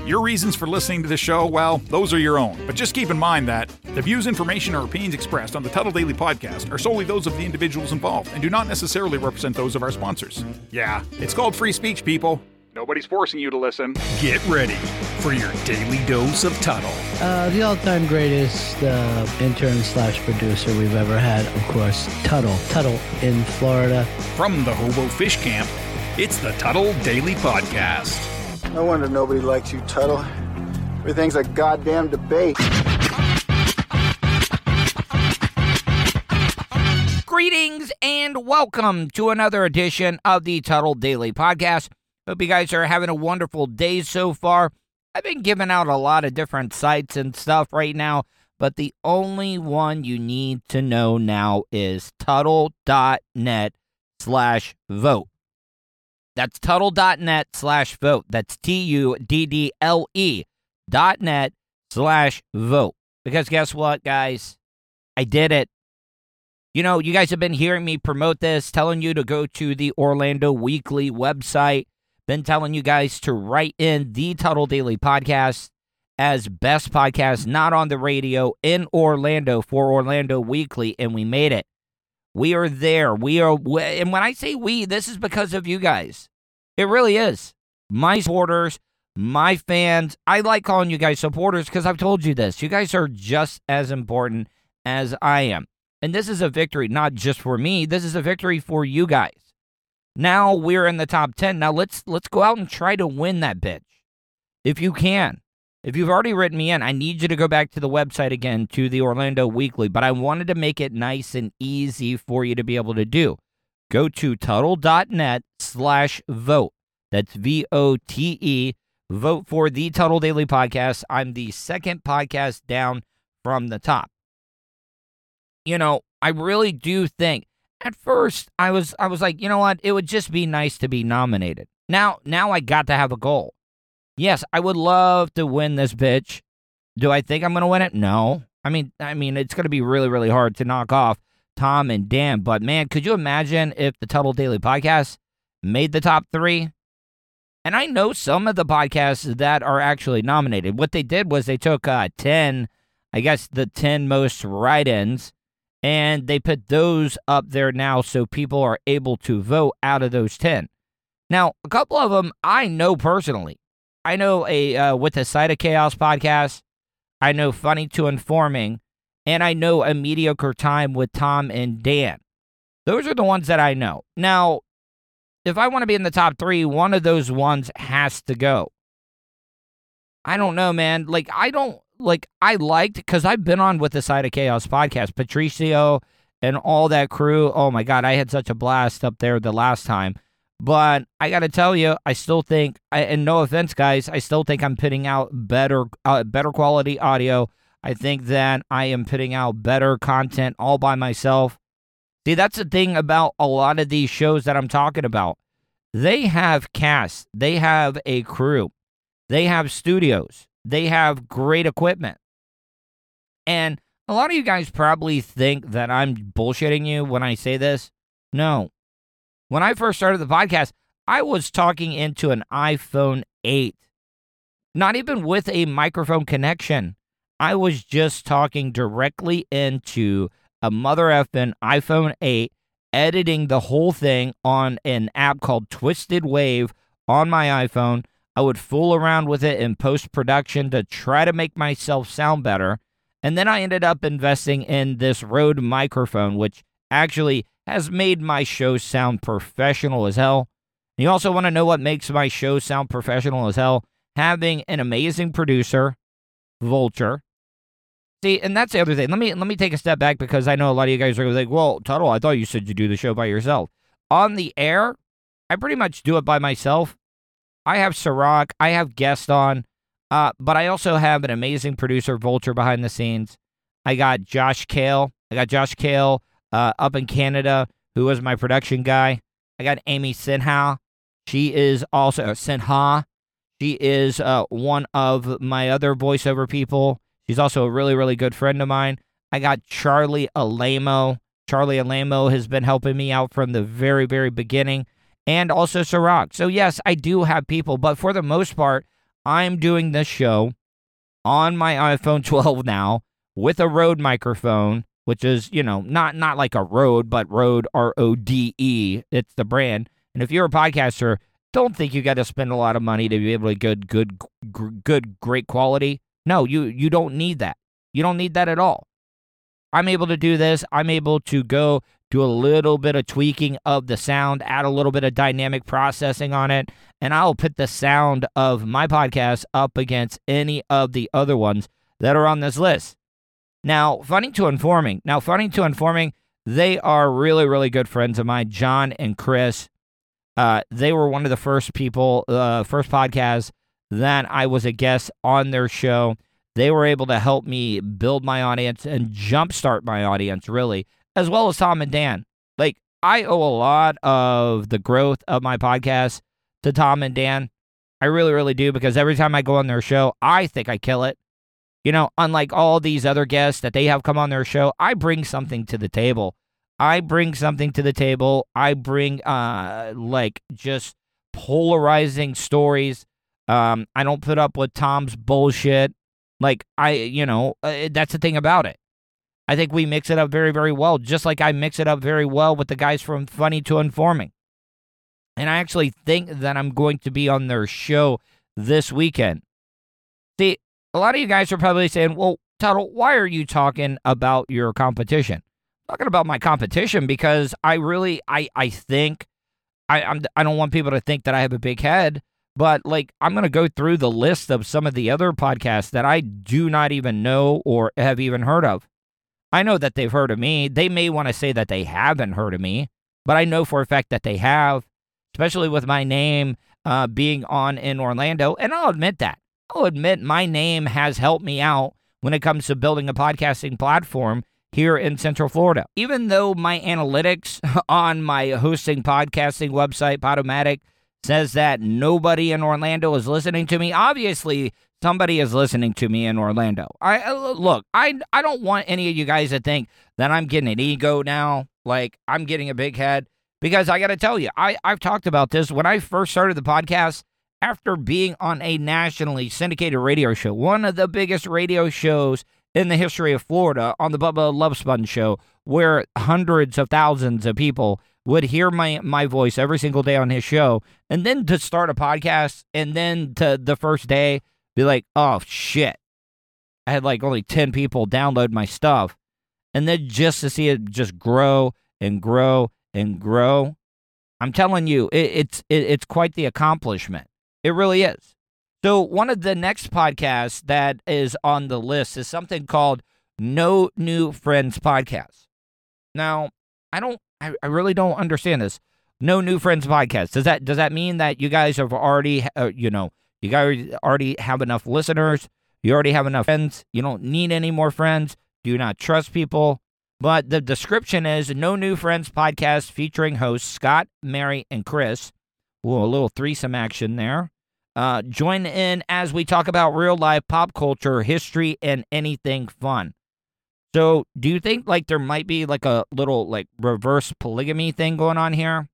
Your reasons for listening to the show, well, those are your own. But just keep in mind that the views, information, or opinions expressed on the Tuttle Daily Podcast are solely those of the individuals involved and do not necessarily represent those of our sponsors. Yeah, it's called free speech, people. Nobody's forcing you to listen. Get ready for your daily dose of Tuttle. The all-time greatest intern/producer we've ever had, of course, Tuttle. Tuttle in Florida. From the Hobo Fish Camp, it's the Tuttle Daily Podcast. No wonder nobody likes you, Tuttle. Everything's a goddamn debate. Greetings and welcome to another edition of the Tuttle Daily Podcast. Hope you guys are having a wonderful day so far. I've been giving out a lot of different sites and stuff right now, but the only one you need to know now is Tuttle.net/vote. That's Tuttle.net/vote. That's TUDDLE.net/vote. Because guess what, guys? I did it. You know, you guys have been hearing me promote this, telling you to go to the Orlando Weekly website. Been telling you guys to write in the Tuttle Daily Podcast as best podcast not on the radio in Orlando for Orlando Weekly, and we made it. We are there. And when I say we, this is because of you guys. It really is. My supporters, my fans. I like calling you guys supporters because I've told you this. You guys are just as important as I am. And this is a victory, not just for me. This is a victory for you guys. Now we're in the top 10. Now let's go out and try to win that bitch. If you can. If you've already written me in, I need you to go back to the website again, to the Orlando Weekly. But I wanted to make it nice and easy for you to be able to do. Go to Tuttle.net/vote. That's VOTE. Vote for the Tuttle Daily Podcast. I'm the second podcast down from the top. You know, I really do think, at first, I was like, you know what? It would just be nice to be nominated. Now I got to have a goal. Yes, I would love to win this bitch. Do I think I'm going to win it? No. I mean, it's going to be really, really hard to knock off Tom and Dan. But, man, could you imagine if the Tuttle Daily Podcast made the top 3? And I know some of the podcasts that are actually nominated. What they did was they took 10, I guess the 10 most write-ins, and they put those up there now so people are able to vote out of those 10. Now, a couple of them I know personally. I know With the Side of Chaos podcast. I know Funny to Informing. And I know A Mediocre Time with Tom and Dan. Those are the ones that I know. Now, if I want to be in the top 3, one of those ones has to go. I don't know, man. I liked, because I've been on With the Side of Chaos podcast, Patricio and all that crew. Oh my God, I had such a blast up there the last time. But I got to tell you, I still think, and no offense, guys, I still think I'm putting out better quality audio. I think that I am putting out better content all by myself. See, that's the thing about a lot of these shows that I'm talking about. They have casts. They have a crew. They have studios. They have great equipment. And a lot of you guys probably think that I'm bullshitting you when I say this. No. When I first started the podcast, I was talking into an iPhone 8. Not even with a microphone connection. I was just talking directly into a mother effing iPhone 8, editing the whole thing on an app called Twisted Wave on my iPhone. I would fool around with it in post-production to try to make myself sound better. And then I ended up investing in this Rode microphone, which actually has made my show sound professional as hell. And you also want to know what makes my show sound professional as hell? Having an amazing producer, Vulture. See, and that's the other thing. Let me take a step back, because I know a lot of you guys are like, well, Tuttle, I thought you said you do the show by yourself. On the air, I pretty much do it by myself. I have Ciroc, I have guests on, but I also have an amazing producer, Vulture, behind the scenes. I got Josh Kale. Up in Canada, who was my production guy. I got Amy Sinha. She is also Sinha. She is one of my other voiceover people. She's also a really, really good friend of mine. I got Charlie Alamo. Charlie Alamo has been helping me out from the very, very beginning. And also Ciroc. So, yes, I do have people. But for the most part, I'm doing this show on my iPhone 12 now with a Rode microphone, which is, not like a Rode, but Rode, R-O-D-E. It's the brand. And if you're a podcaster, don't think you got to spend a lot of money to be able to get good, great quality. No, you don't need that. You don't need that at all. I'm able to do this. I'm able to go do a little bit of tweaking of the sound, add a little bit of dynamic processing on it, and I'll put the sound of my podcast up against any of the other ones that are on this list. Now, Funny to Informing, they are really, really good friends of mine, John and Chris. They were one of the first podcasts that I was a guest on their show. They were able to help me build my audience and jumpstart my audience, really, as well as Tom and Dan. Like, I owe a lot of the growth of my podcast to Tom and Dan. I really, really do, because every time I go on their show, I think I kill it. Unlike all these other guests that they have come on their show, I bring something to the table. I bring just polarizing stories. I don't put up with Tom's bullshit. That's the thing about it. I think we mix it up very, very well, just like I mix it up very well with the guys from Funny to Informing. And I actually think that I'm going to be on their show this weekend. See, a lot of you guys are probably saying, well, Tuttle, why are you talking about your competition? I'm talking about my competition because I think, I don't want people to think that I have a big head, but I'm going to go through the list of some of the other podcasts that I do not even know or have even heard of. I know that they've heard of me. They may want to say that they haven't heard of me, but I know for a fact that they have, especially with my name being on in Orlando. And I'll admit that. I'll admit my name has helped me out when it comes to building a podcasting platform here in Central Florida. Even though my analytics on my hosting podcasting website, Podomatic, says that nobody in Orlando is listening to me, obviously somebody is listening to me in Orlando. I don't want any of you guys to think that I'm getting an ego now, like I'm getting a big head, because I got to tell you, I've talked about this when I first started the podcast. After being on a nationally syndicated radio show, one of the biggest radio shows in the history of Florida, on the Bubba Lovespun show, where hundreds of thousands of people would hear my voice every single day on his show, and then to start a podcast, and then to the first day be like, oh shit, I had only 10 people download my stuff, and then just to see it just grow and grow and grow, I'm telling you, it's quite the accomplishment. It really is. So one of the next podcasts that is on the list is something called No New Friends Podcast. Now, I really don't understand this. No New Friends Podcast. Does that mean that you guys have already, you guys already have enough listeners? You already have enough friends? You don't need any more friends? Do you not trust people? But the description is No New Friends Podcast featuring hosts Scott, Mary, and Chris. Ooh, a little threesome action there. Join in as we talk about real life, pop culture, history, and anything fun. So, do you think there might be a little reverse polygamy thing going on here?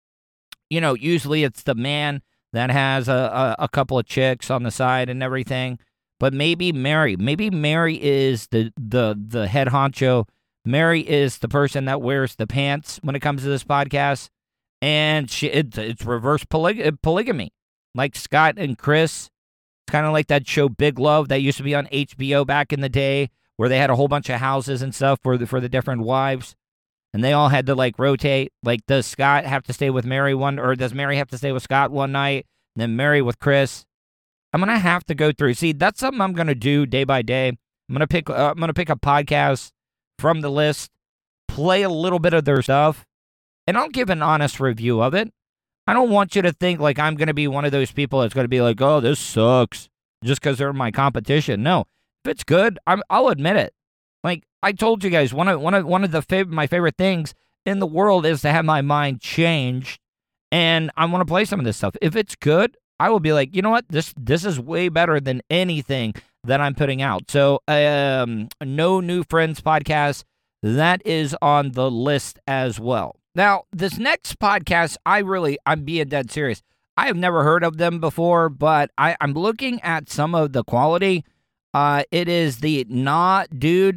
Usually it's the man that has a couple of chicks on the side and everything. But maybe Mary is the head honcho. Mary is the person that wears the pants when it comes to this podcast, and it's reverse polygamy. Like Scott and Chris, kind of like that show Big Love that used to be on HBO back in the day, where they had a whole bunch of houses and stuff for the different wives, and they all had to rotate. Does Scott have to stay with Mary or does Mary have to stay with Scott one night, and then Mary with Chris? I'm gonna have to go through. See, that's something I'm gonna do day by day. I'm gonna pick a podcast from the list, play a little bit of their stuff, and I'll give an honest review of it. I don't want you to think I'm going to be one of those people that's going to be like, oh, this sucks, just because they're my competition. No, if it's good, I'll admit it. I told you guys, one of my favorite things in the world is to have my mind changed, and I want to play some of this stuff. If it's good, I will be like, you know what, this is way better than anything that I'm putting out. So, No New Friends Podcast, that is on the list as well. Now, this next podcast, I'm being dead serious. I have never heard of them before, but I'm looking at some of the quality. It is the Nah Dude,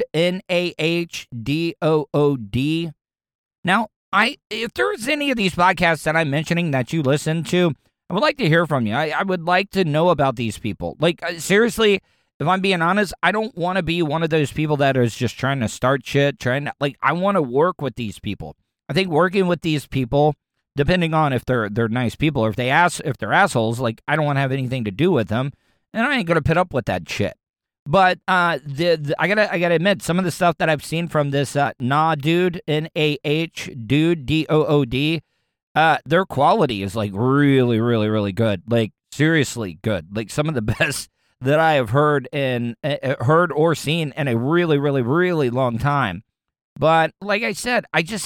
NAHDOOD. Now, if there's any of these podcasts that I'm mentioning that you listen to, I would like to hear from you. I would like to know about these people. Like, seriously, if I'm being honest, I don't want to be one of those people that is just trying to start shit, I want to work with these people. I think working with these people, depending on if they're nice people or if they're assholes, like, I don't want to have anything to do with them, and I ain't gonna put up with that shit. But I gotta admit, some of the stuff that I've seen from this Nah Dude, NAH Dude, DOOD, their quality is like really, really, really good. Like, seriously good. Like, some of the best that I have heard or seen in a really, really, really long time. But like I said,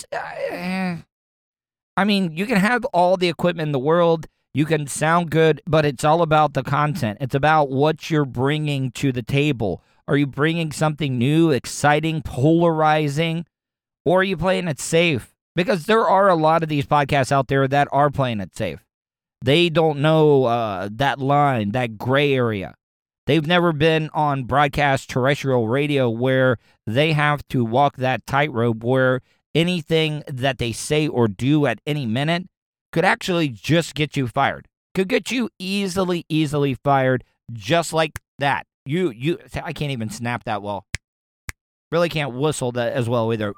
I mean, you can have all the equipment in the world, you can sound good, but it's all about the content. It's about what you're bringing to the table. Are you bringing something new, exciting, polarizing, or are you playing it safe? Because there are a lot of these podcasts out there that are playing it safe. They don't know that line, that gray area. They've never been on broadcast terrestrial radio where they have to walk that tightrope where anything that they say or do at any minute could actually just get you fired. Could get you easily fired just like that. I can't even snap that well. Really can't whistle that as well either.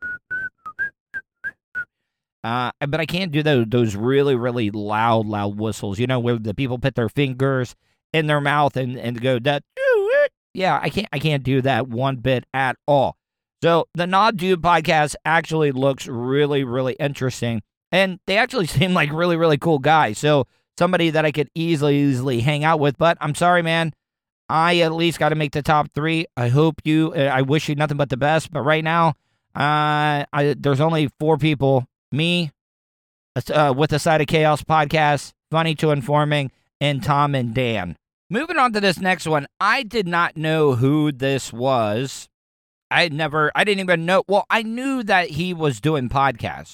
But I can't do those really, really loud whistles. You know, where the people put their fingers in their mouth and go that. Yeah, I can't do that one bit at all. So the Nah Dude podcast actually looks really, really interesting. And they actually seem like really, really cool guys. So somebody that I could easily hang out with. But I'm sorry, man. I at least got to make the top 3. I wish you nothing but the best. But right now, there's only 4 people. Me, with the Side of Chaos podcast, Funny to Informing, and Tom and Dan. Moving on to this next one. I did not know who this was. I didn't even know. Well, I knew that he was doing podcasts.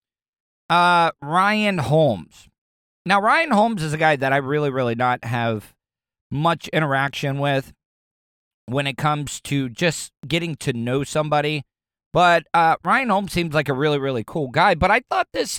Ryan Holmes. Now, Ryan Holmes is a guy that I really, really not have much interaction with when it comes to just getting to know somebody. But Ryan Holmes seems like a really, really cool guy. But I thought this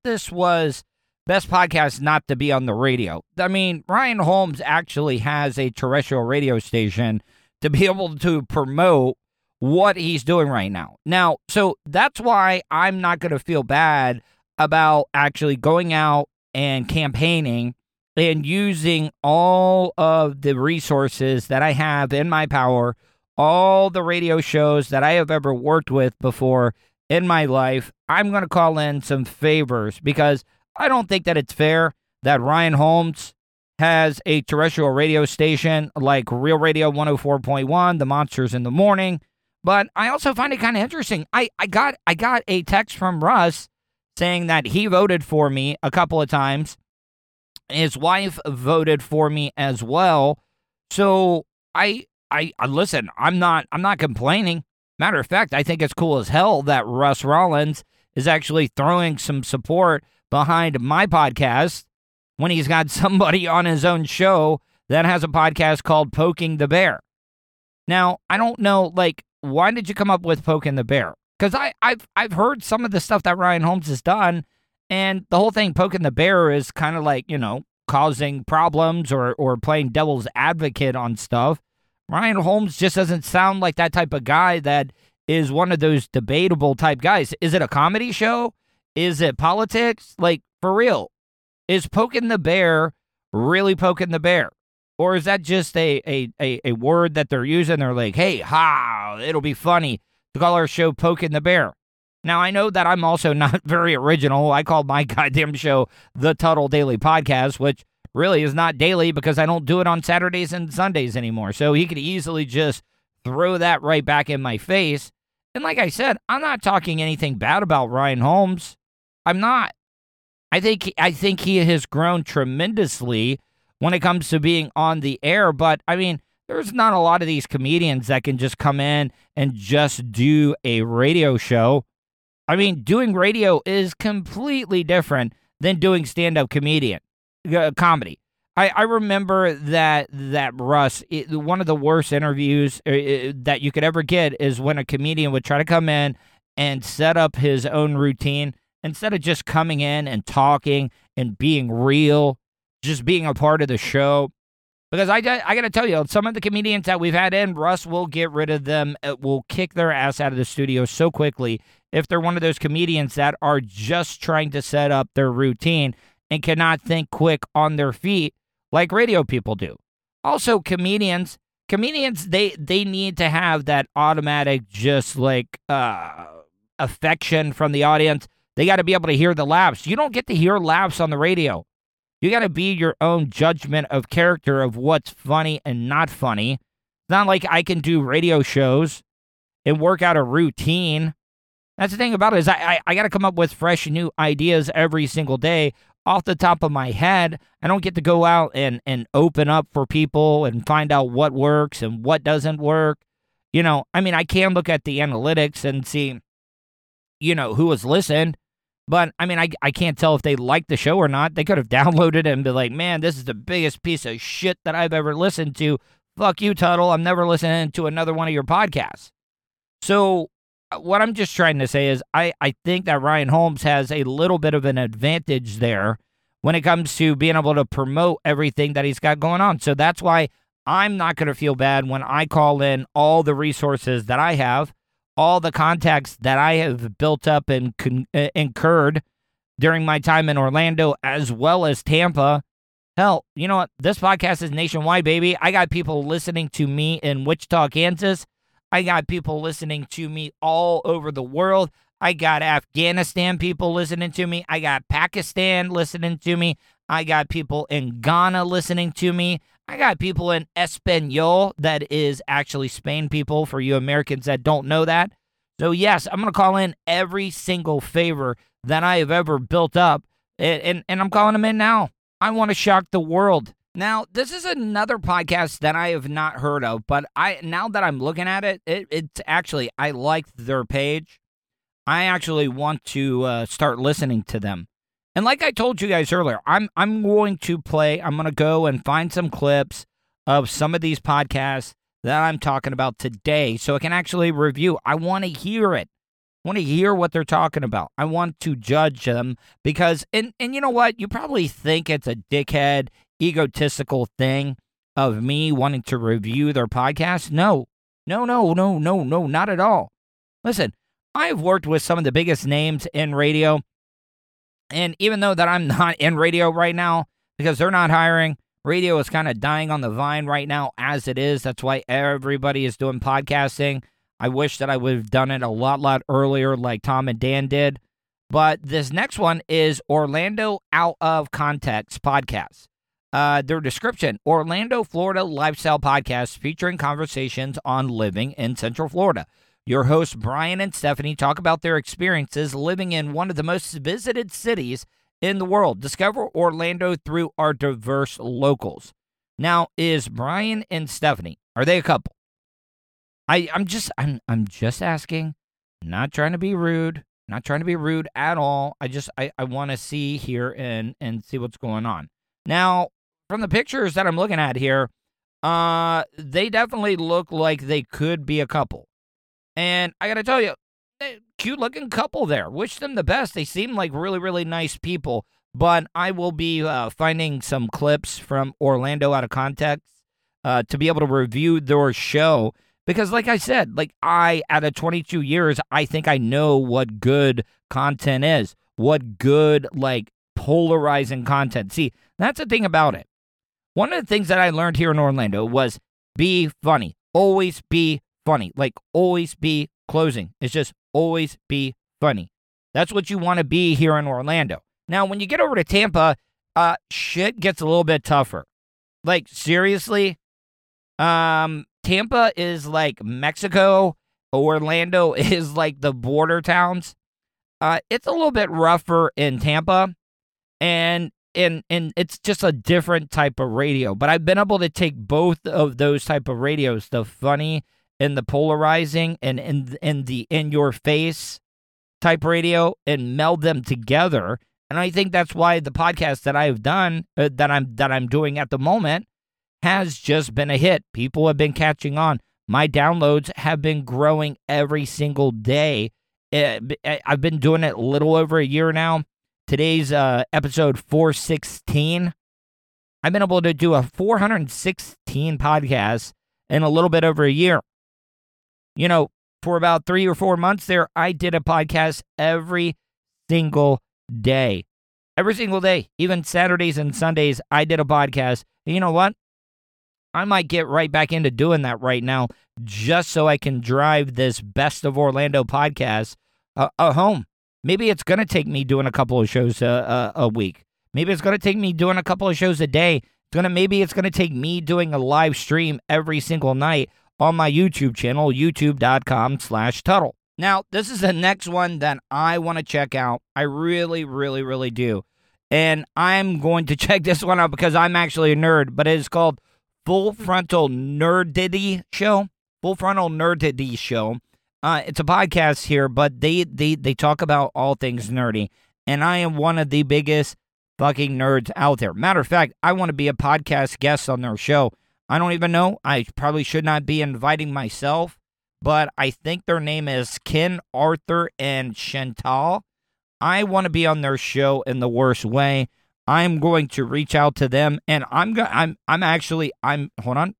was best podcast not to be on the radio. I mean, Ryan Holmes actually has a terrestrial radio station to be able to promote what he's doing right now. Now, so that's why I'm not going to feel bad about actually going out and campaigning and using all of the resources that I have in my power, all the radio shows that I have ever worked with before in my life. I'm going to call in some favors because I don't think that it's fair that Ryan Holmes has a terrestrial radio station like Real Radio 104.1, The Monsters in the Morning. But I also find it kind of interesting. I got a text from Russ saying that he voted for me a couple of times. His wife voted for me as well. So I listen, I'm not complaining. Matter of fact, I think it's cool as hell that Russ Rollins is actually throwing some support behind my podcast when he's got somebody on his own show that has a podcast called Poking the Bear. Now, I don't know, like, why did you come up with Poking the Bear? Because I've heard some of the stuff that Ryan Holmes has done, and the whole thing Poking the Bear is kind of like, you know, causing problems or playing devil's advocate on stuff. Ryan Holmes just doesn't sound like that type of guy that is one of those debatable type guys. Is it a comedy show? Is it politics? Like, for real, is Poking the Bear really poking the bear? Or is that just a word that they're using? They're like, hey, it'll be funny to call our show Poking the Bear. Now, I know that I'm also not very original. I called my goddamn show The Tuttle Daily Podcast, which really is not daily because I don't do it on Saturdays and Sundays anymore. So he could easily just throw that right back in my face. And like I said, I'm not talking anything bad about Ryan Holmes. I'm not. I think he has grown tremendously when it comes to being on the air. But, I mean, there's not a lot of these comedians that can just come in and just do a radio show. I mean, doing radio is completely different than doing stand-up comedian. comedy. I remember that Russ, one of the worst interviews that you could ever get is when a comedian would try to come in and set up his own routine instead of just coming in and talking and being real, just being a part of the show. Because I got to tell you, some of the comedians that we've had in, Russ will get rid of them, will kick their ass out of the studio so quickly if they're one of those comedians that are just trying to set up their routine and cannot think quick on their feet like radio people do. Also, comedians, they need to have that automatic just like affection from the audience. They got to be able to hear the laughs. You don't get to hear laughs on the radio. You got to be your own judgment of character of what's funny and not funny. It's not like I can do radio shows and work out a routine. That's the thing about it is I got to come up with fresh new ideas every single day off the top of my head. I don't get to go out and open up for people and find out what works and what doesn't work. You know, I mean, I can look at the analytics and see, you know, who has listened. But, I mean, I can't tell if they like the show or not. They could have downloaded it and be like, man, this is the biggest piece of shit that I've ever listened to. Fuck you, Tuttle. I'm never listening to another one of your podcasts. So what I'm just trying to say is I think that Ryan Holmes has a little bit of an advantage there when it comes to being able to promote everything that he's got going on. So that's why I'm not going to feel bad when I call in all the resources that I have, all the contacts that I have built up and incurred during my time in Orlando as well as Tampa. Hell, you know what? This podcast is nationwide, baby. I got people listening to me in Wichita, Kansas. I got people listening to me all over the world. I got Afghanistan people listening to me. I got Pakistan listening to me. I got people in Ghana listening to me. I got people in Espanol, that is actually Spain people, for you Americans that don't know that. So, yes, I'm going to call in every single favor that I have ever built up, and I'm calling them in now. I want to shock the world. Now, this is another podcast that I have not heard of, but now that I'm looking at it, it's actually, I like their page. I actually want to start listening to them. And like I told you guys earlier, I'm going to go and find some clips of some of these podcasts that I'm talking about today so I can actually review. I want to hear it. I want to hear what they're talking about. I want to judge them because, and you know what? You probably think it's a dickhead, egotistical thing of me wanting to review their podcast. No, not at all. Listen, I've worked with some of the biggest names in radio. And even though that I'm not in radio right now, because they're not hiring, radio is kind of dying on the vine right now as it is. That's why everybody is doing podcasting. I wish that I would have done it a lot earlier like Tom and Dan did. But this next one is Orlando Out of Context Podcast. Their description, Orlando, Florida lifestyle podcast featuring conversations on living in Central Florida. Your hosts, Brian and Stephanie, talk about their experiences living in one of the most visited cities in the world. Discover Orlando through our diverse locals. Now, is Brian and Stephanie, are they a couple? I'm just asking. Not trying to be rude. Not trying to be rude at all. I want to see here and see what's going on. Now, from the pictures that I'm looking at here, they definitely look like they could be a couple. And I got to tell you, cute looking couple there. Wish them the best. They seem like really, really nice people. But I will be finding some clips from Orlando Out of Context to be able to review their show. Because like I said, out of 22 years, I think I know what good content is. What good, polarizing content. See, that's the thing about it. One of the things that I learned here in Orlando was be funny. Always be funny. Always be closing. It's just always be funny. That's what you want to be here in Orlando. Now, when you get over to Tampa, shit gets a little bit tougher. Seriously, Tampa is like Mexico. Orlando is like the border towns. It's a little bit rougher in Tampa, and it's just a different type of radio. But I've been able to take both of those type of radios, the funny and the polarizing and the in-your-face type radio, and meld them together. And I think that's why the podcast that I've done, that I'm doing at the moment, has just been a hit. People have been catching on. My downloads have been growing every single day. I've been doing it a little over a year now. Today's episode 416. I've been able to do a 416 podcasts in a little bit over a year. You know, for about 3 or 4 months there, I did a podcast every single day. Every single day. Even Saturdays and Sundays, I did a podcast. And you know what? I might get right back into doing that right now just so I can drive this Best of Orlando podcast home. Maybe it's going to take me doing a couple of shows a week. Maybe it's going to take me doing a couple of shows a day. Maybe it's going to take me doing a live stream every single night on my YouTube channel, youtube.com/Tuttle. Now, this is the next one that I want to check out. I really, really, really do. And I'm going to check this one out because I'm actually a nerd, but it is called Full Frontal Nerdity Show. Full Frontal Nerdity Show. It's a podcast here, but they talk about all things nerdy. And I am one of the biggest fucking nerds out there. Matter of fact, I want to be a podcast guest on their show. I don't even know. I probably should not be inviting myself, but I think their name is Ken, Arthur, and Chantal. I want to be on their show in the worst way. I'm going to reach out to them, and hold on.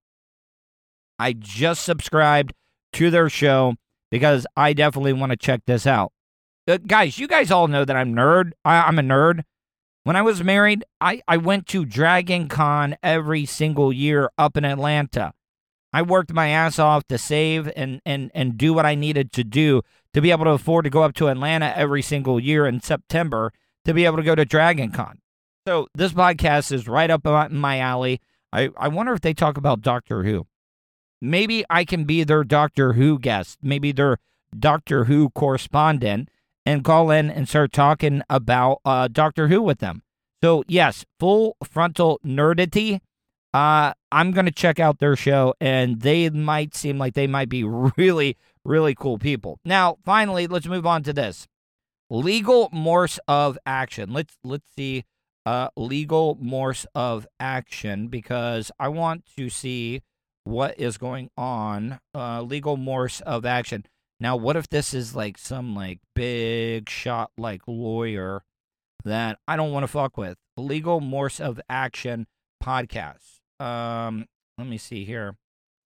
I just subscribed to their show because I definitely want to check this out. Guys, you guys all know that I'm a nerd. When I was married, I went to Dragon Con every single year up in Atlanta. I worked my ass off to save and do what I needed to do to be able to afford to go up to Atlanta every single year in September to be able to go to Dragon Con. So this podcast is right up my alley. I wonder if they talk about Doctor Who. Maybe I can be their Doctor Who guest, maybe their Doctor Who correspondent, and call in and start talking about Doctor Who with them. So yes, Full Frontal Nerdity. I'm going to check out their show, and they might seem like they might be really, really cool people. Now, finally, let's move on to this. Legal Morse of Action. Let's see Legal Morse of Action, because I want to see what is going on. Legal Morse of Action. Now, what if this is like some like big shot like lawyer that I don't want to fuck with? Legal Morse of Action podcast. Let me see here.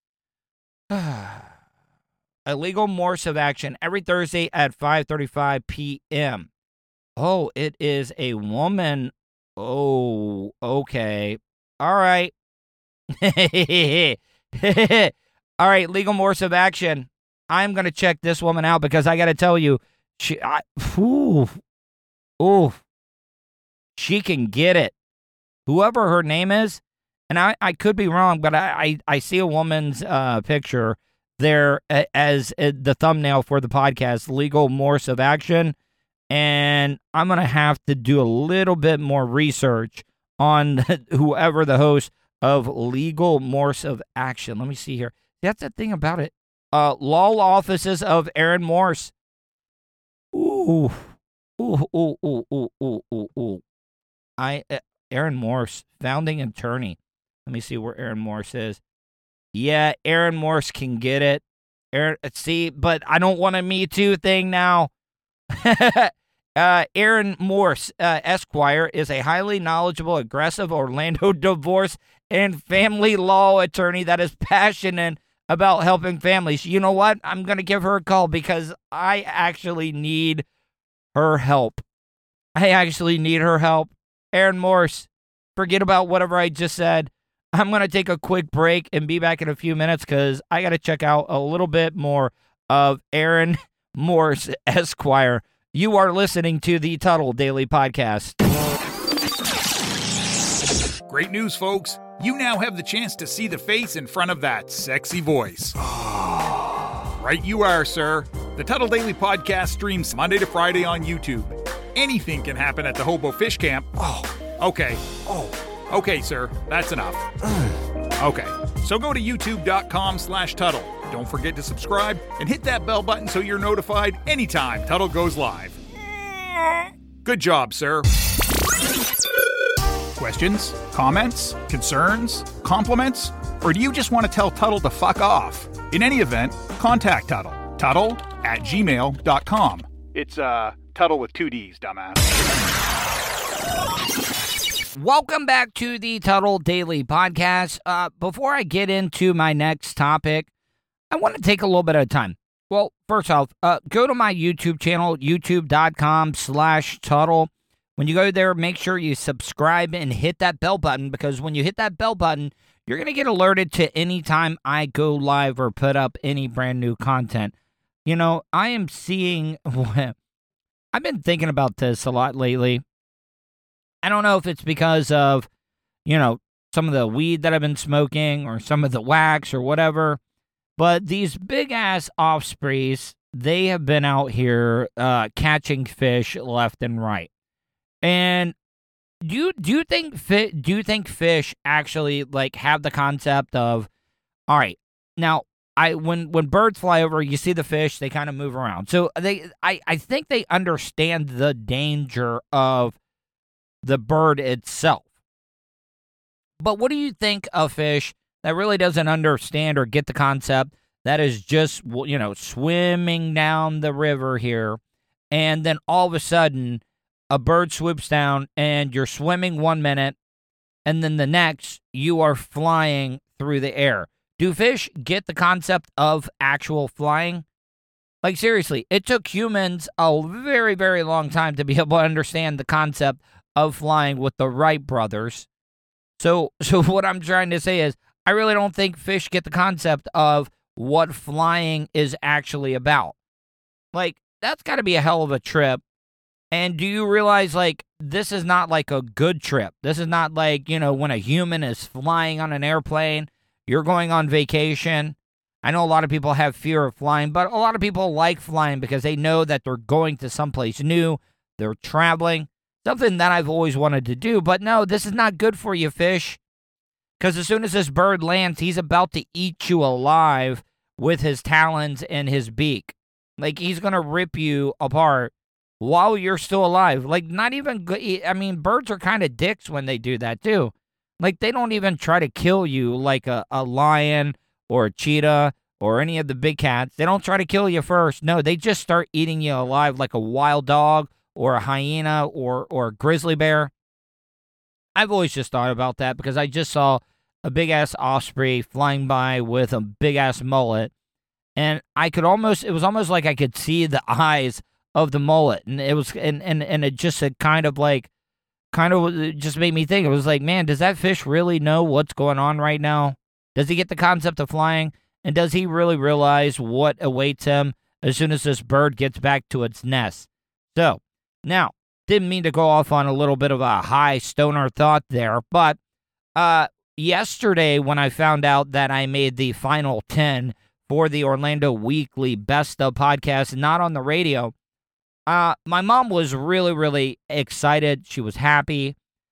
A Legal Morse of Action every Thursday at 5:35 p.m. Oh, it is a woman. Oh, okay. All right. All right, Legal Morse of Action. I'm going to check this woman out because I got to tell you, she can get it. Whoever her name is, and I could be wrong, but I see a woman's picture there as the thumbnail for the podcast, Legal Morse of Action, and I'm going to have to do a little bit more research on whoever the host of Legal Morse of Action. Let me see here. That's the thing about it. Law offices of Aaron Morse. Ooh. Aaron Morse, founding attorney. Let me see where Aaron Morse is. Yeah, Aaron Morse can get it. But I don't want a Me Too thing now. Aaron Morse, Esquire, is a highly knowledgeable, aggressive Orlando divorce and family law attorney that is passionate about helping families. You know what? I'm going to give her a call because I actually need her help. Aaron Morse, forget about whatever I just said. I'm going to take a quick break and be back in a few minutes because I got to check out a little bit more of Aaron Morse, Esquire. You are listening to the Tuttle Daily Podcast. Great news, folks. You now have the chance to see the face in front of that sexy voice. Right you are, sir. The Tuttle Daily Podcast streams Monday to Friday on YouTube. Anything can happen at the Hobo Fish Camp. Okay, sir. That's enough. Okay. So go to youtube.com/Tuttle. Don't forget to subscribe and hit that bell button so you're notified anytime Tuttle goes live. Good job, sir. Questions? Comments? Concerns? Compliments? Or do you just want to tell Tuttle to fuck off? In any event, contact Tuttle. Tuttle@gmail.com. It's, Tuttle with 2 Ds, dumbass. Welcome back to the Tuttle Daily Podcast. Before I get into my next topic, I want to take a little bit of time. Well, first off, go to my YouTube channel, youtube.com/Tuttle. When you go there, make sure you subscribe and hit that bell button, because when you hit that bell button, you're going to get alerted to any time I go live or put up any brand new content. You know, I am seeing, I've been thinking about this a lot lately. I don't know if it's because of, you know, some of the weed that I've been smoking or some of the wax or whatever, but these big-ass ospreys, they have been out here catching fish left and right. And do you think fish actually like have the concept of, all right, now when birds fly over, you see the fish, they kind of move around. So I think they understand the danger of the bird itself. But what do you think of fish that really doesn't understand or get the concept, that is just, you know, swimming down the river here, and then all of a sudden a bird swoops down and you're swimming 1 minute, and then the next you are flying through the air? Do fish get the concept of actual flying? Like, seriously, it took humans a very, very long time to be able to understand the concept of flying with the Wright brothers. So what I'm trying to say is, I really don't think fish get the concept of what flying is actually about. Like, that's got to be a hell of a trip. And do you realize, like, this is not like a good trip. This is not like, you know, when a human is flying on an airplane, you're going on vacation. I know a lot of people have fear of flying, but a lot of people like flying because they know that they're going to someplace new. They're traveling. Something that I've always wanted to do. But no, this is not good for you, fish. Because as soon as this bird lands, he's about to eat you alive with his talons and his beak. Like, he's going to rip you apart while you're still alive. Like, not even good. I mean, birds are kind of dicks when they do that, too. Like, they don't even try to kill you like a lion or a cheetah or any of the big cats. They don't try to kill you first. No, they just start eating you alive like a wild dog or a hyena or a grizzly bear. I've always just thought about that because I just saw a big-ass osprey flying by with a big-ass mullet. And it was almost like I could see the eyes of the mullet, and it was, and it just just made me think. It was like, man, does that fish really know what's going on right now? Does he get the concept of flying, and does he really realize what awaits him as soon as this bird gets back to its nest? So, now, didn't mean to go off on a little bit of a high stoner thought there, but yesterday when I found out that I made the final 10 for the Orlando Weekly Best of podcast, not on the radio, my mom was really, really excited. She was happy.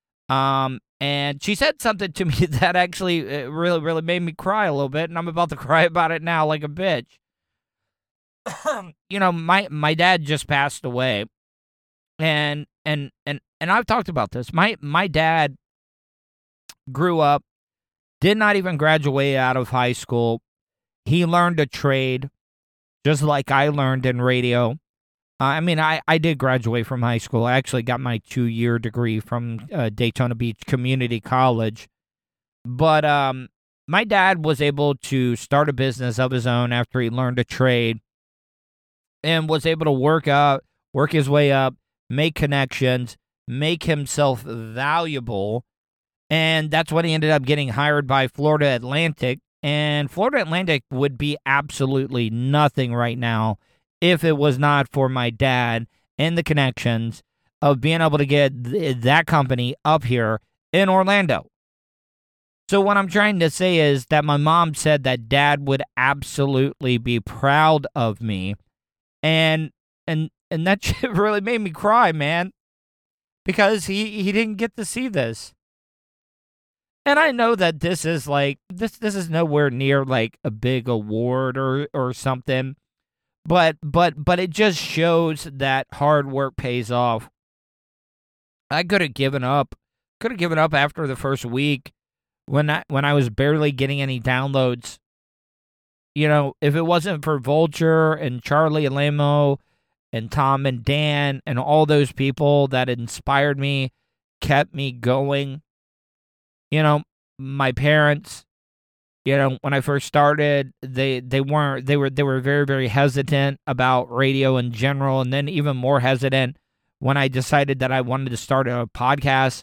And she said something to me that actually really, really made me cry a little bit, and I'm about to cry about it now like a bitch. You know, my dad just passed away. And I've talked about this. My dad grew up, did not even graduate out of high school. He learned a trade, just like I learned in radio. I mean, I did graduate from high school. I actually got my 2-year degree from Daytona Beach Community College. But my dad was able to start a business of his own after he learned a trade and was able to work his way up, make connections, make himself valuable. And that's when he ended up getting hired by Florida Atlantic. And Florida Atlantic would be absolutely nothing right now if it was not for my dad and the connections of being able to get that company up here in Orlando. So what I'm trying to say is that my mom said that dad would absolutely be proud of me. And that shit really made me cry, man. Because he didn't get to see this. And I know that this is like, this is nowhere near like a big award or something. But it just shows that hard work pays off. I could have given up. Could have given up after the first week when I was barely getting any downloads. You know, if it wasn't for Vulture and Charlie Alamo and Tom and Dan and all those people that inspired me, kept me going. You know, my parents, you know, when I first started, they were very, very hesitant about radio in general, and then even more hesitant when I decided that I wanted to start a podcast.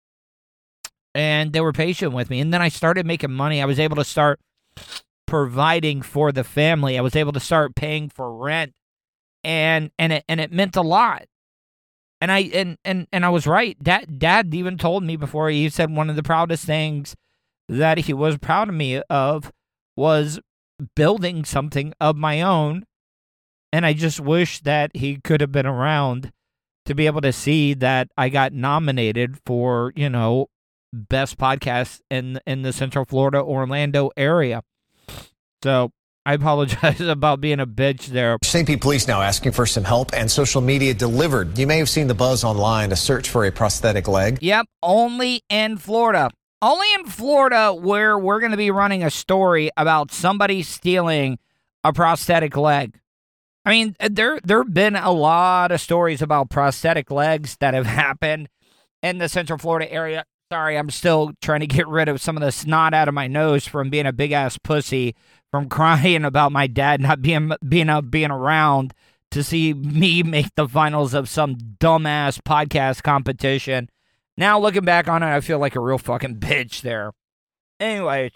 And they were patient with me. And then I started making money. I was able to start providing for the family. I was able to start paying for rent. And it meant a lot. And I was right. Dad even told me before, he said one of the proudest things that he was proud of me of was building something of my own. And I just wish that he could have been around to be able to see that I got nominated for, you know, best podcast in the Central Florida, Orlando area. So I apologize about being a bitch there. St. Pete police now asking for some help, and social media delivered. You may have seen the buzz online, a search for a prosthetic leg. Yep, only in Florida. Only in Florida, where we're going to be running a story about somebody stealing a prosthetic leg. I mean, there have been a lot of stories about prosthetic legs that have happened in the Central Florida area. Sorry, I'm still trying to get rid of some of the snot out of my nose from being a big-ass pussy, from crying about my dad not being around to see me make the finals of some dumbass podcast competition. Now, looking back on it, I feel like a real fucking bitch there. Anyways,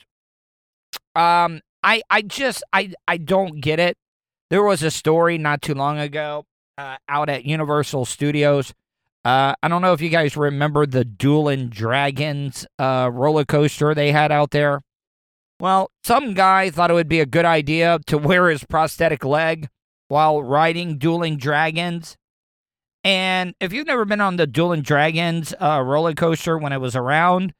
I don't get it. There was a story not too long ago out at Universal Studios. I don't know if you guys remember the Dueling Dragons roller coaster they had out there. Well, some guy thought it would be a good idea to wear his prosthetic leg while riding Dueling Dragons. And if you've never been on the Dueling Dragons roller coaster when it was around,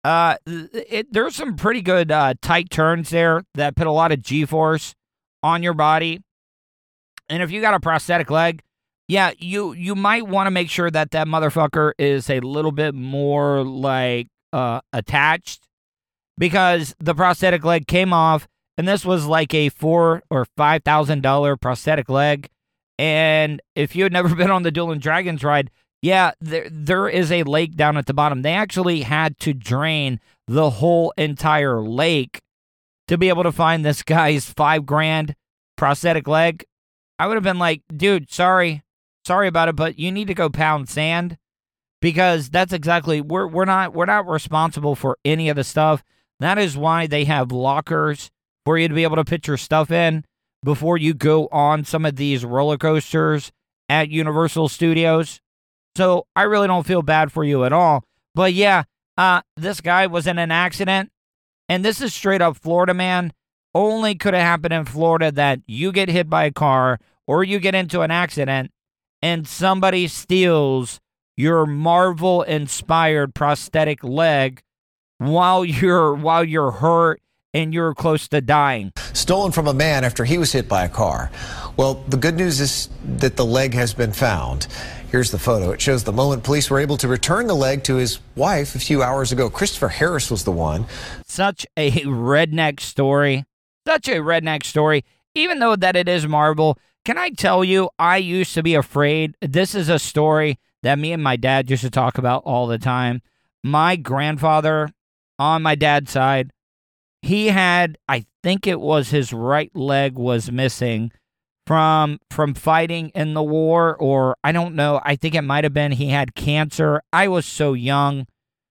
there's some pretty good tight turns there that put a lot of G-force on your body. And if you got a prosthetic leg, yeah, you might want to make sure that motherfucker is a little bit more like attached, because the prosthetic leg came off, and this was like a $4,000 or $5,000 prosthetic leg. And if you had never been on the Dueling Dragons ride, yeah, there is a lake down at the bottom. They actually had to drain the whole entire lake to be able to find this guy's $5,000 prosthetic leg. I would have been like, dude, sorry about it, but you need to go pound sand, because that's exactly, we're not responsible for any of the stuff. That is why they have lockers for you to be able to put your stuff in before you go on some of these roller coasters at Universal Studios. So I really don't feel bad for you at all. But yeah, this guy was in an accident, and this is straight up Florida, man. Only could have happened in Florida that you get hit by a car or you get into an accident and somebody steals your Marvel-inspired prosthetic leg while you're hurt and you're close to dying. Stolen from a man after he was hit by a car. Well, the good news is that the leg has been found. Here's the photo. It shows the moment police were able to return the leg to his wife a few hours ago. Christopher Harris was the one. Such a redneck story. Such a redneck story. Even though that it is Marvel, can I tell you, I used to be afraid. This is a story that me and my dad used to talk about all the time. My grandfather, on my dad's side, he had, I think it was his right leg was missing from fighting in the war, or I don't know. I think it might have been he had cancer. I was so young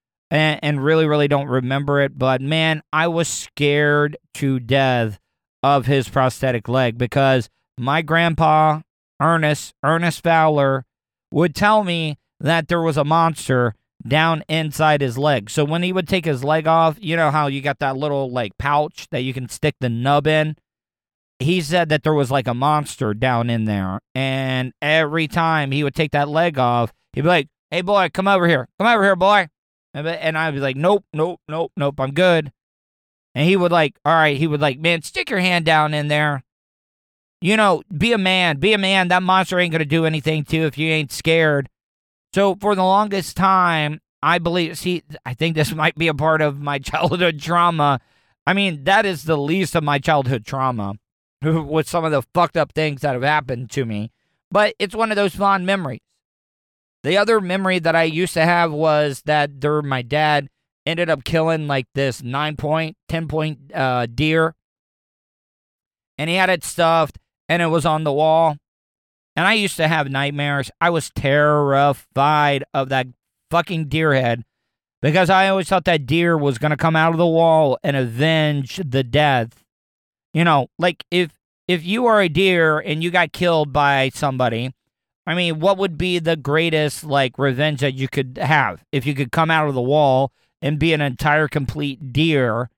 and really, really don't remember it. But man, I was scared to death of his prosthetic leg, because my grandpa, Ernest Fowler, would tell me that there was a monster down inside his leg. So when he would take his leg off, you know how you got that little like pouch that you can stick the nub in? He said that there was like a monster down in there. And every time he would take that leg off, he'd be like, "Hey boy, come over here, boy." And I'd be like, nope, I'm good. And he would like, all right, man, stick your hand down in there. You know, be a man. That monster ain't going to do anything to you if you ain't scared. So for the longest time, I think this might be a part of my childhood trauma. I mean, that is the least of my childhood trauma with some of the fucked up things that have happened to me. But it's one of those fond memories. The other memory that I used to have was that my dad ended up killing like this 9-point, 10-point deer. And he had it stuffed and it was on the wall. And I used to have nightmares. I was terrified of that fucking deer head because I always thought that deer was going to come out of the wall and avenge the death. You know, like if you are a deer and you got killed by somebody, I mean, what would be the greatest like revenge that you could have if you could come out of the wall and be an entire complete deer?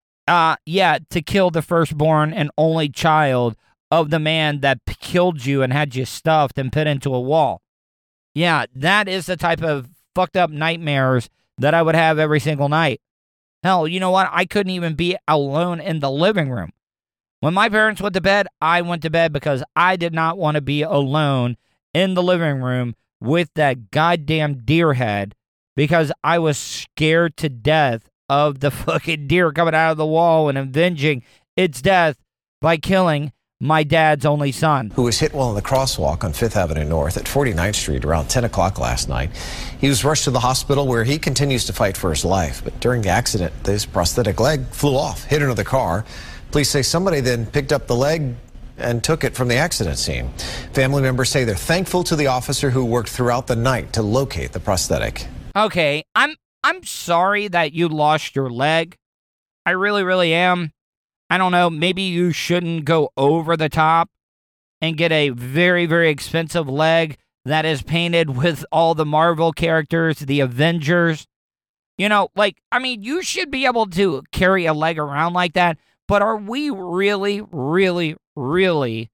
To kill the firstborn and only child of the man that killed you and had you stuffed and put into a wall. Yeah, that is the type of fucked up nightmares that I would have every single night. Hell, you know what? I couldn't even be alone in the living room. When my parents went to bed, I went to bed because I did not want to be alone in the living room with that goddamn deer head because I was scared to death of the fucking deer coming out of the wall and avenging its death by killing my dad's only son. Who was hit while in the crosswalk on 5th Avenue North at 49th Street around 10 o'clock last night. He was rushed to the hospital where he continues to fight for his life. But during the accident, his prosthetic leg flew off, hit another car. Police say somebody then picked up the leg and took it from the accident scene. Family members say they're thankful to the officer who worked throughout the night to locate the prosthetic. Okay, I'm sorry that you lost your leg. I really, really am. I don't know, maybe you shouldn't go over the top and get a very, very expensive leg that is painted with all the Marvel characters, the Avengers. You know, like, I mean, you should be able to carry a leg around like that, but are we really, really, really,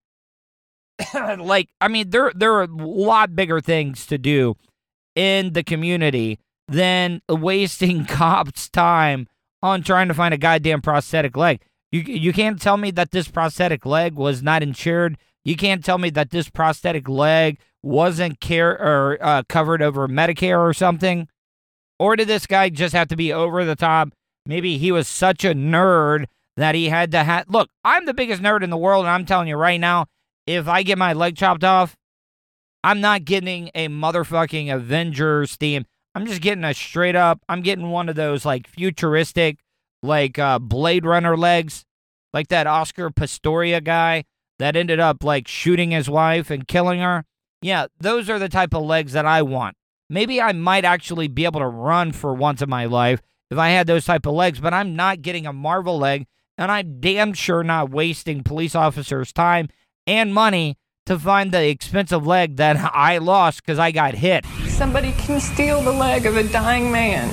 like, I mean, there are a lot bigger things to do in the community than wasting cops' time on trying to find a goddamn prosthetic leg. You can't tell me that this prosthetic leg was not insured. You can't tell me that this prosthetic leg wasn't covered over Medicare or something. Or did this guy just have to be over the top? Maybe he was such a nerd that he had to look, I'm the biggest nerd in the world, and I'm telling you right now, if I get my leg chopped off, I'm not getting a motherfucking Avengers theme. I'm just getting I'm getting one of those like futuristic, like Blade Runner legs, like that Oscar Pistoria guy that ended up like shooting his wife and killing her. Yeah, those are the type of legs that I want. Maybe I might actually be able to run for once in my life if I had those type of legs, but I'm not getting a Marvel leg, and I'm damn sure not wasting police officers' time and money to find the expensive leg that I lost because I got hit. Somebody can steal the leg of a dying man.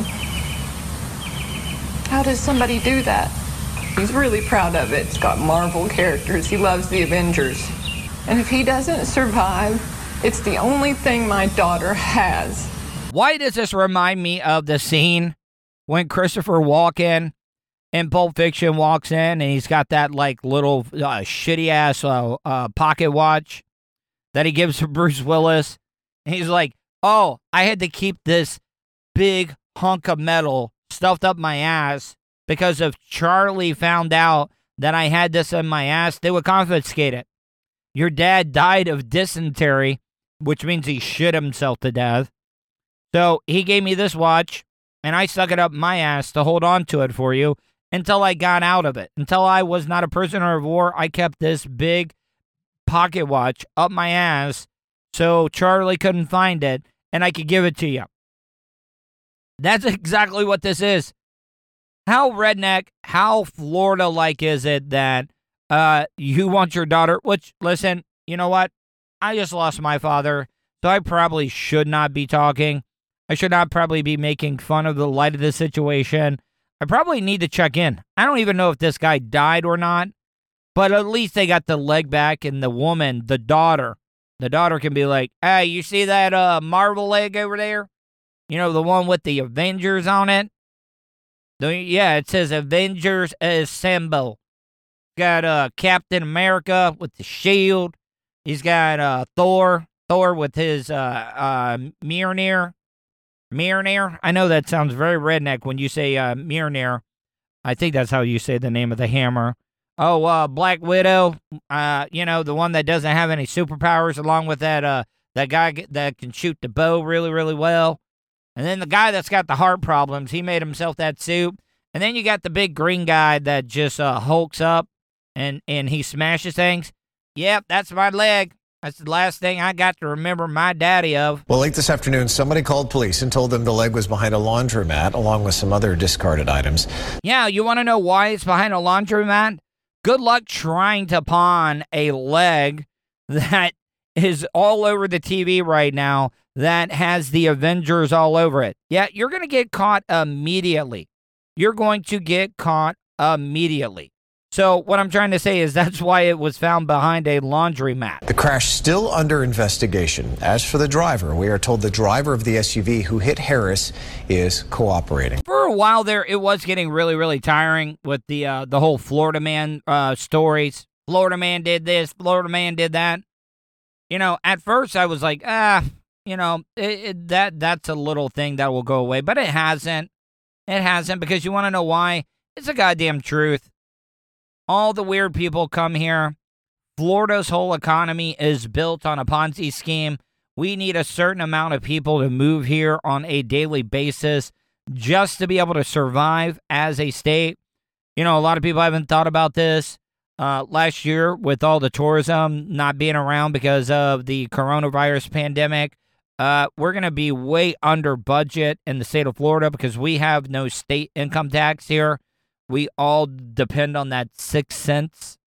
How does somebody do that? He's really proud of it. It's got Marvel characters. He loves the Avengers. And if he doesn't survive, it's the only thing my daughter has. Why does this remind me of the scene when Christopher Walken in Pulp Fiction walks in and he's got that like little shitty-ass pocket watch that he gives to Bruce Willis? And he's like, oh, I had to keep this big hunk of metal stuffed up my ass because if Charlie found out that I had this in my ass, they would confiscate it. Your dad died of dysentery, which means he shit himself to death. So he gave me this watch, and I stuck it up my ass to hold on to it for you until I got out of it. Until I was not a prisoner of war, I kept this big pocket watch up my ass so Charlie couldn't find it, and I could give it to you. That's exactly what this is. How redneck, how Florida-like is it that you want your daughter, which, listen, you know what? I just lost my father, so I probably should not be talking. I should not probably be making fun of the light of the situation. I probably need to check in. I don't even know if this guy died or not, but at least they got the leg back, and the woman, the daughter can be like, hey, you see that Marvel leg over there? You know, the one with the Avengers on it? Yeah, it says Avengers Assemble. Got Captain America with the shield. He's got Thor. Thor with his Mjolnir. Mjolnir. I know that sounds very redneck when you say Mjolnir. I think that's how you say the name of the hammer. Oh, Black Widow. The one that doesn't have any superpowers, along with that guy that can shoot the bow really, really well. And then the guy that's got the heart problems, he made himself that suit. And then you got the big green guy that just hulks up and he smashes things. Yep, that's my leg. That's the last thing I got to remember my daddy of. Well, late this afternoon, somebody called police and told them the leg was behind a laundromat along with some other discarded items. Yeah, you want to know why it's behind a laundromat? Good luck trying to pawn a leg that is all over the TV right now that has the Avengers all over it. Yeah, you're going to get caught immediately. You're going to get caught immediately. So what I'm trying to say is that's why it was found behind a laundromat. The crash still under investigation. As for the driver, we are told the driver of the SUV who hit Harris is cooperating. For a while there, it was getting really, really tiring with the whole Florida man stories. Florida man did this, Florida man did that. At first I was like, that's a little thing that will go away. But it hasn't. It hasn't, because you want to know why? It's the goddamn truth. All the weird people come here. Florida's whole economy is built on a Ponzi scheme. We need a certain amount of people to move here on a daily basis just to be able to survive as a state. A lot of people haven't thought about this. Last year, with all the tourism not being around because of the coronavirus pandemic, we're going to be way under budget in the state of Florida because we have no state income tax here. We all depend on that 6 cents,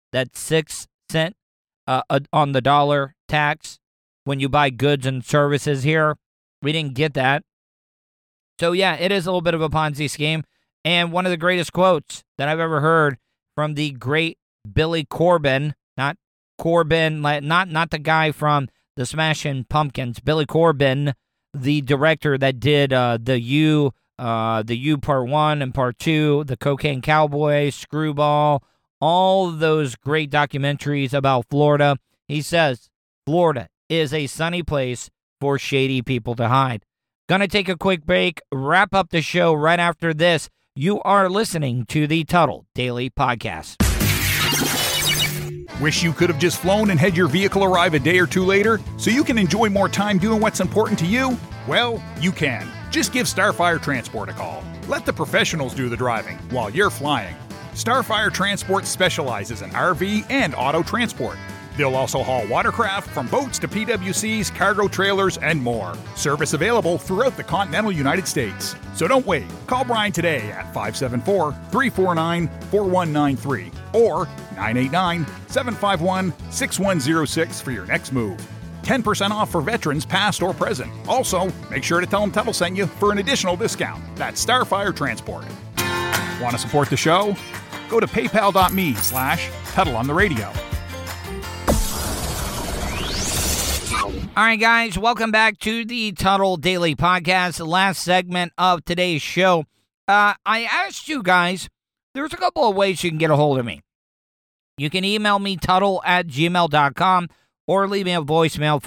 on the dollar tax when you buy goods and services here. We didn't get that. So, yeah, it is a little bit of a Ponzi scheme. And one of the greatest quotes that I've ever heard from the great Billy Corben, not the guy from the Smashing Pumpkins, Billy Corben, the director that did the U Part 1 and Part 2, the Cocaine Cowboy, Screwball, all those great documentaries about Florida. He says, Florida is a sunny place for shady people to hide. Gonna take a quick break, wrap up the show right after this. You are listening to the Tuttle Daily Podcast. Wish you could have just flown and had your vehicle arrive a day or two later so you can enjoy more time doing what's important to you? Well, you can. Just give Starfire Transport a call. Let the professionals do the driving while you're flying. Starfire Transport specializes in RV and auto transport. They'll also haul watercraft from boats to PWCs, cargo trailers, and more. Service available throughout the continental United States. So don't wait. Call Brian today at 574-349-4193 or 989-751-6106 for your next move. 10% off for veterans past or present. Also, make sure to tell them Tuttle sent you for an additional discount. That's Starfire Transport. Want to support the show? Go to paypal.me/Tuttle on the radio. All right, guys, welcome back to the Tuttle Daily Podcast, the last segment of today's show. I asked you guys, there's a couple of ways you can get a hold of me. You can email me, tuttle@gmail.com, or leave me a voicemail,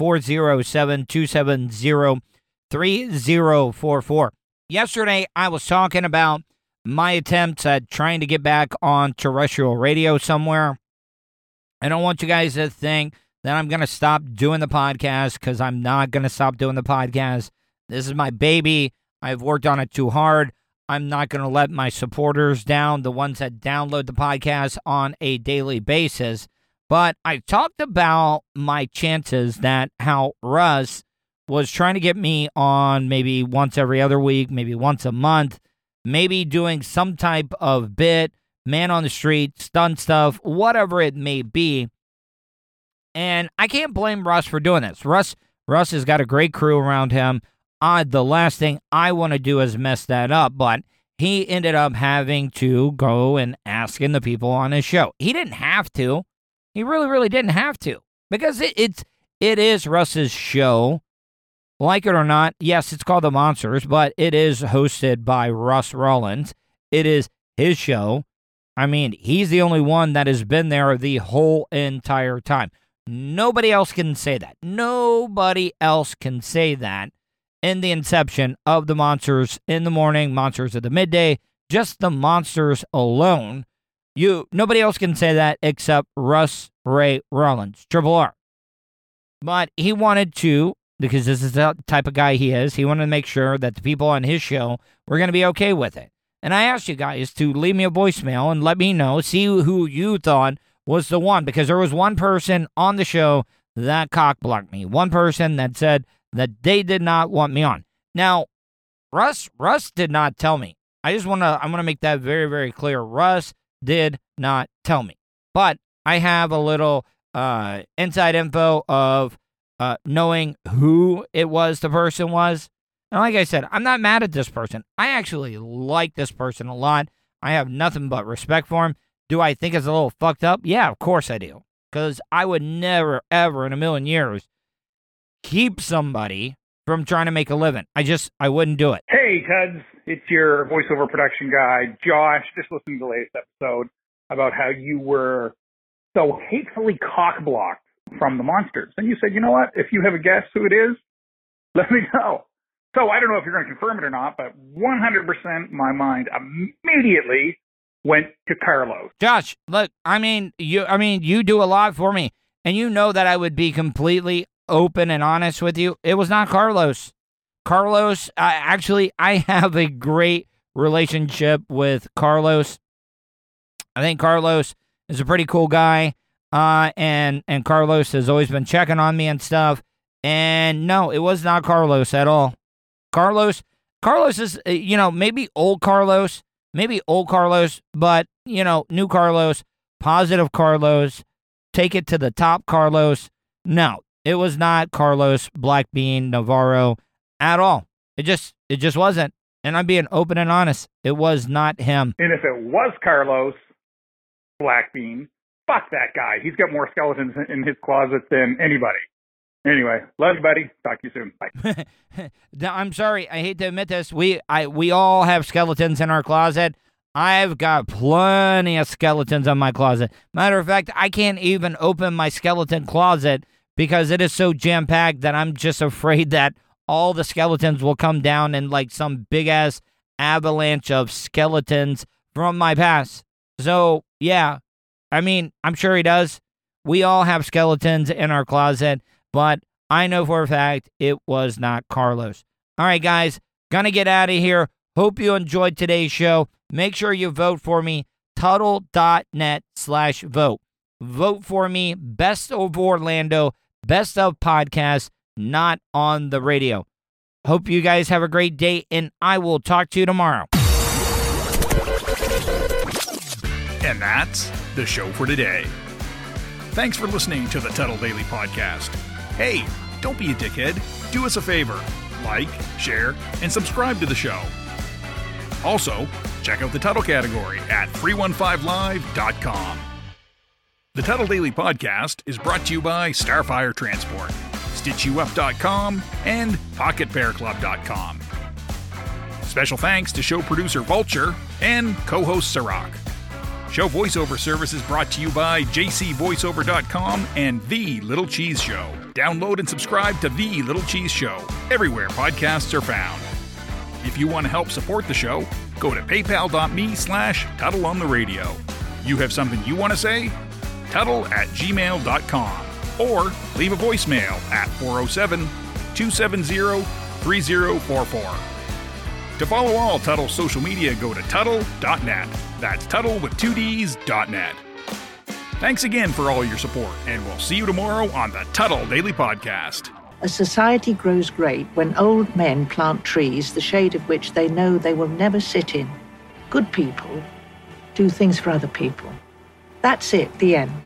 407-270-3044. Yesterday, I was talking about my attempts at trying to get back on terrestrial radio somewhere. I don't want you guys to think that I'm going to stop doing the podcast, because I'm not going to stop doing the podcast. This is my baby. I've worked on it too hard. I'm not going to let my supporters down, the ones that download the podcast on a daily basis. But I talked about my chances that how Russ was trying to get me on maybe once every other week, maybe once a month, maybe doing some type of bit, man on the street, stunt stuff, whatever it may be. And I can't blame Russ for doing this. Russ has got a great crew around him. The last thing I want to do is mess that up, but he ended up having to go and asking the people on his show. He didn't have to. He really, really didn't have to, because it is Russ's show. Like it or not, yes, it's called The Monsters, but it is hosted by Russ Rollins. It is his show. I mean, he's the only one that has been there the whole entire time. Nobody else can say that. Nobody else can say that in the inception of the Monsters in the Morning, Monsters of the Midday, just the Monsters alone. Nobody else can say that except Russ Ray Rollins, Triple R. But he wanted to, because this is the type of guy he is, he wanted to make sure that the people on his show were going to be okay with it. And I asked you guys to leave me a voicemail and let me know, see who you thought was the one, because there was one person on the show that cock-blocked me. One person that said that they did not want me on. Now, Russ did not tell me. I want to make that very, very clear. Russ did not tell me. But I have a little inside info of knowing who it was the person was. And like I said, I'm not mad at this person. I actually like this person a lot. I have nothing but respect for him. Do I think it's a little fucked up? Yeah, of course I do. Because I would never, ever in a million years keep somebody from trying to make a living. I wouldn't do it. Hey, Tuds. It's your voiceover production guy, Josh. Just listening to the latest episode about how you were so hatefully cock-blocked from the Monsters. And you said, you know what? If you have a guess who it is, let me know. So I don't know if you're going to confirm it or not, but 100% my mind immediately went to Carlos. Josh, look, you do a lot for me, and you know that I would be completely open and honest with you. It was not Carlos. Carlos, I have a great relationship with Carlos. I think Carlos is a pretty cool guy, and Carlos has always been checking on me and stuff. And no, it was not Carlos at all. Carlos is, maybe old Carlos, but, new Carlos, positive Carlos, take it to the top Carlos. No, it was not Carlos Blackbean Navarro at all. It just wasn't. And I'm being open and honest. It was not him. And if it was Carlos Blackbean, fuck that guy. He's got more skeletons in his closet than anybody. Anyway, love you, buddy. Talk to you soon. Bye. I'm sorry. I hate to admit this. We all have skeletons in our closet. I've got plenty of skeletons in my closet. Matter of fact, I can't even open my skeleton closet because it is so jam-packed that I'm just afraid that all the skeletons will come down in like some big-ass avalanche of skeletons from my past. So, yeah. I'm sure he does. We all have skeletons in our closet. But I know for a fact it was not Carlos. All right, guys, gonna get out of here. Hope you enjoyed today's show. Make sure you vote for me, Tuttle.net/vote. Vote for me, Best of Orlando, Best of Podcast, not on the radio. Hope you guys have a great day, and I will talk to you tomorrow. And that's the show for today. Thanks for listening to the Tuttle Daily Podcast. Hey, don't be a dickhead. Do us a favor. Like, share, and subscribe to the show. Also, check out the Tuttle category at 315live.com. The Tuttle Daily Podcast is brought to you by Starfire Transport, StitchYouUp.com, and PocketPairClub.com. Special thanks to show producer Vulture and co-host Sirach. Show voiceover service is brought to you by JCVoiceover.com and The Little Cheese Show. Download and subscribe to The Little Cheese Show everywhere podcasts are found. If you want to help support the show, go to paypal.me/Tuttle on the radio. You have something you want to say? Tuttle@gmail.com or leave a voicemail at 407-270-3044. To follow all Tuttle social media, go to Tuttle.net. That's Tuttle with 2Ds.net. Thanks again for all your support, and we'll see you tomorrow on the Tuttle Daily Podcast. A society grows great when old men plant trees, the shade of which they know they will never sit in. Good people do things for other people. That's it, the end.